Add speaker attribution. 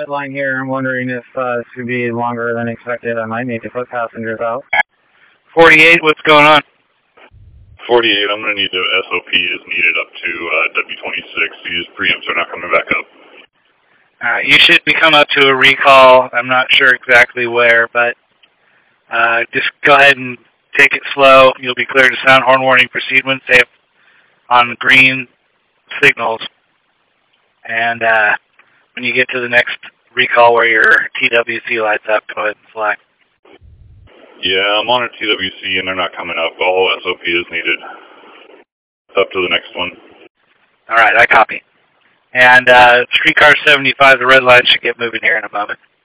Speaker 1: deadline here. I'm wondering if this could be longer than expected. I might need to put passengers out.
Speaker 2: 48, what's going on?
Speaker 3: 48, I'm going to need the SOP is needed up to W26. These preamps are not coming back up.
Speaker 2: You should be coming up to a recall. I'm not sure exactly where, but just go ahead and take it slow. You'll be cleared to sound horn warning, proceed when safe on green signals. And when you get to the next recall where your TWC lights up, go ahead and fly.
Speaker 3: Yeah, I'm on a TWC and they're not coming up. All SOP is needed. Up to the next one.
Speaker 2: All right, I copy. And streetcar 75, the red line should get moving here in a moment.